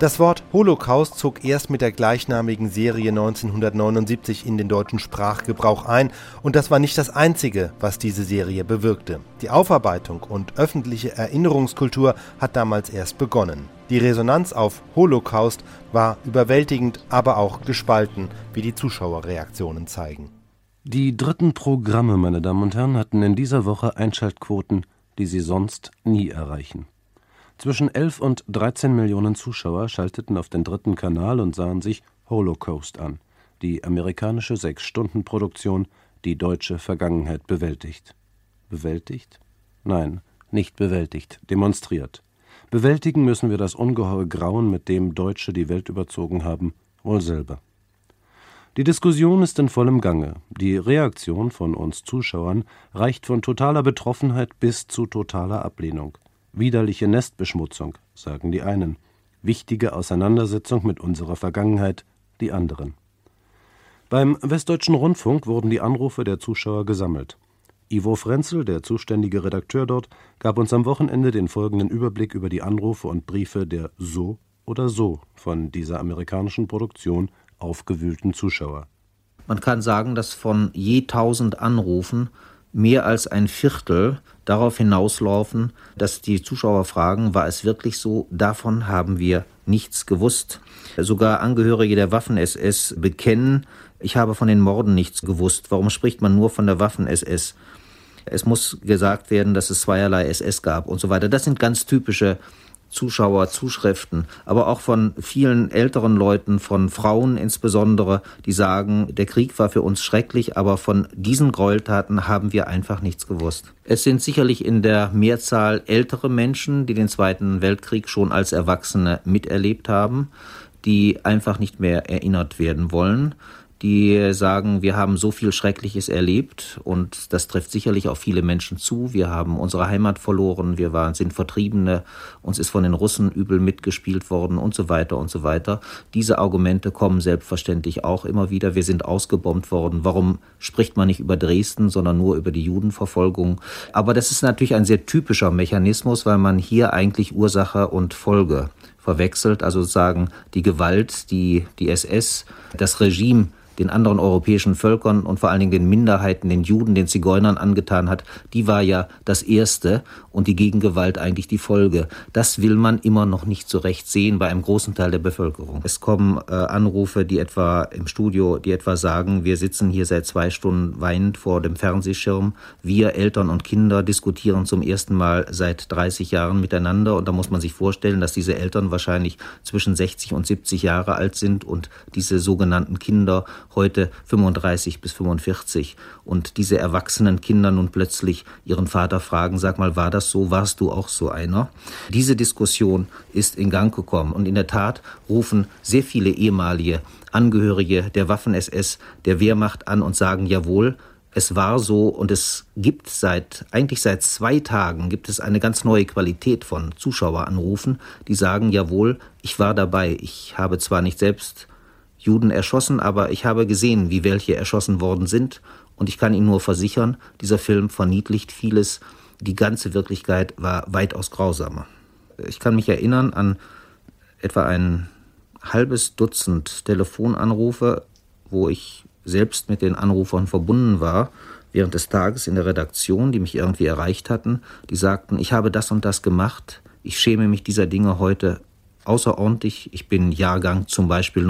Das Wort Holocaust zog erst mit der gleichnamigen Serie 1979 in den deutschen Sprachgebrauch ein, und das war nicht das Einzige, was diese Serie bewirkte. Die Aufarbeitung und öffentliche Erinnerungskultur hat damals erst begonnen. Die Resonanz auf Holocaust war überwältigend, aber auch gespalten, wie die Zuschauerreaktionen zeigen. Die dritten Programme, meine Damen und Herren, hatten in dieser Woche Einschaltquoten, die sie sonst nie erreichen. Zwischen 11 und 13 Millionen Zuschauer schalteten auf den dritten Kanal und sahen sich Holocaust an, die amerikanische 6-Stunden-Produktion, die deutsche Vergangenheit bewältigt. Bewältigt? Nein, nicht bewältigt, demonstriert. Bewältigen müssen wir das ungeheure Grauen, mit dem Deutsche die Welt überzogen haben, wohl selber. Die Diskussion ist in vollem Gange. Die Reaktion von uns Zuschauern reicht von totaler Betroffenheit bis zu totaler Ablehnung. Widerliche Nestbeschmutzung, sagen die einen. Wichtige Auseinandersetzung mit unserer Vergangenheit, die anderen. Beim Westdeutschen Rundfunk wurden die Anrufe der Zuschauer gesammelt. Ivo Frenzel, der zuständige Redakteur dort, gab uns am Wochenende den folgenden Überblick über die Anrufe und Briefe der so oder so von dieser amerikanischen Produktion aufgewühlten Zuschauer. Man kann sagen, dass von je 1000 Anrufen mehr als ein Viertel darauf hinauslaufen, dass die Zuschauer fragen, war es wirklich so? Davon haben wir nichts gewusst. Sogar Angehörige der Waffen-SS bekennen, ich habe von den Morden nichts gewusst. Warum spricht man nur von der Waffen-SS? Es muss gesagt werden, dass es zweierlei SS gab und so weiter. Das sind ganz typische Zuschauerzuschriften, aber auch von vielen älteren Leuten, von Frauen insbesondere, die sagen, der Krieg war für uns schrecklich, aber von diesen Gräueltaten haben wir einfach nichts gewusst. Es sind sicherlich in der Mehrzahl ältere Menschen, die den Zweiten Weltkrieg schon als Erwachsene miterlebt haben, die einfach nicht mehr erinnert werden wollen, die sagen, wir haben so viel Schreckliches erlebt, und das trifft sicherlich auf viele Menschen zu. Wir haben unsere Heimat verloren, sind Vertriebene, uns ist von den Russen übel mitgespielt worden und so weiter und so weiter. Diese Argumente kommen selbstverständlich auch immer wieder. Wir sind ausgebombt worden. Warum spricht man nicht über Dresden, sondern nur über die Judenverfolgung? Aber das ist natürlich ein sehr typischer Mechanismus, weil man hier eigentlich Ursache und Folge verwechselt. Also sozusagen die Gewalt, die SS, das Regime den anderen europäischen Völkern und vor allen Dingen den Minderheiten, den Juden, den Zigeunern angetan hat, die war ja das Erste und die Gegengewalt eigentlich die Folge. Das will man immer noch nicht so recht sehen bei einem großen Teil der Bevölkerung. Es kommen Anrufe, die etwa im Studio, die etwa sagen, wir sitzen hier seit 2 Stunden weinend vor dem Fernsehschirm. Wir, Eltern und Kinder, diskutieren zum ersten Mal seit 30 Jahren miteinander, und da muss man sich vorstellen, dass diese Eltern wahrscheinlich zwischen 60 und 70 Jahre alt sind und diese sogenannten Kinder heute 35 bis 45, und diese erwachsenen Kinder nun plötzlich ihren Vater fragen, sag mal, war das so, warst du auch so einer? Diese Diskussion ist in Gang gekommen, und in der Tat rufen sehr viele ehemalige Angehörige der Waffen-SS, der Wehrmacht an und sagen, jawohl, es war so, und es gibt seit 2 Tagen gibt es eine ganz neue Qualität von Zuschaueranrufen, die sagen, jawohl, ich war dabei, ich habe zwar nicht selbst Juden erschossen, aber ich habe gesehen, wie welche erschossen worden sind, und ich kann Ihnen nur versichern, dieser Film verniedlicht vieles. Die ganze Wirklichkeit war weitaus grausamer. Ich kann mich erinnern an etwa ein halbes Dutzend Telefonanrufe, wo ich selbst mit den Anrufern verbunden war, während des Tages in der Redaktion, die mich irgendwie erreicht hatten, die sagten, ich habe das und das gemacht, ich schäme mich dieser Dinge heute außerordentlich. Ich bin Jahrgang zum Beispiel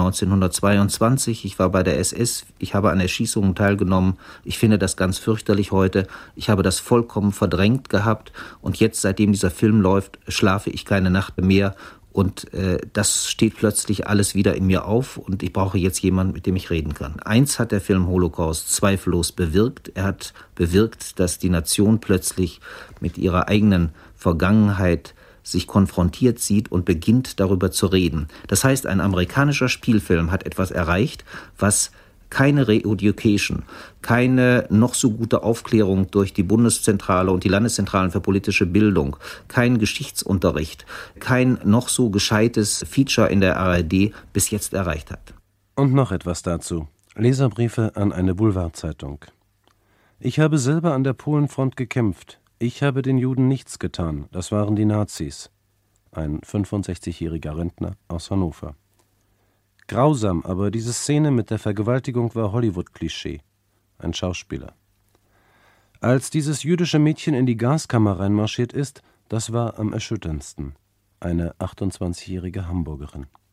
1922, ich war bei der SS, ich habe an Erschießungen teilgenommen, ich finde das ganz fürchterlich heute, ich habe das vollkommen verdrängt gehabt, und jetzt, seitdem dieser Film läuft, schlafe ich keine Nacht mehr, und das steht plötzlich alles wieder in mir auf, und ich brauche jetzt jemanden, mit dem ich reden kann. Eins hat der Film Holocaust zweifellos bewirkt. Er hat bewirkt, dass die Nation plötzlich mit ihrer eigenen Vergangenheit sich konfrontiert sieht und beginnt, darüber zu reden. Das heißt, ein amerikanischer Spielfilm hat etwas erreicht, was keine Re-Education, keine noch so gute Aufklärung durch die Bundeszentrale und die Landeszentralen für politische Bildung, kein Geschichtsunterricht, kein noch so gescheites Feature in der ARD bis jetzt erreicht hat. Und noch etwas dazu. Leserbriefe an eine Boulevardzeitung. Ich habe selber an der Polenfront gekämpft. Ich habe den Juden nichts getan, das waren die Nazis. ein 65-jähriger Rentner aus Hannover. Grausam, aber diese Szene mit der Vergewaltigung war Hollywood-Klischee. Ein Schauspieler. Als dieses jüdische Mädchen in die Gaskammer reinmarschiert ist, das war am erschütterndsten. Eine 28-jährige Hamburgerin.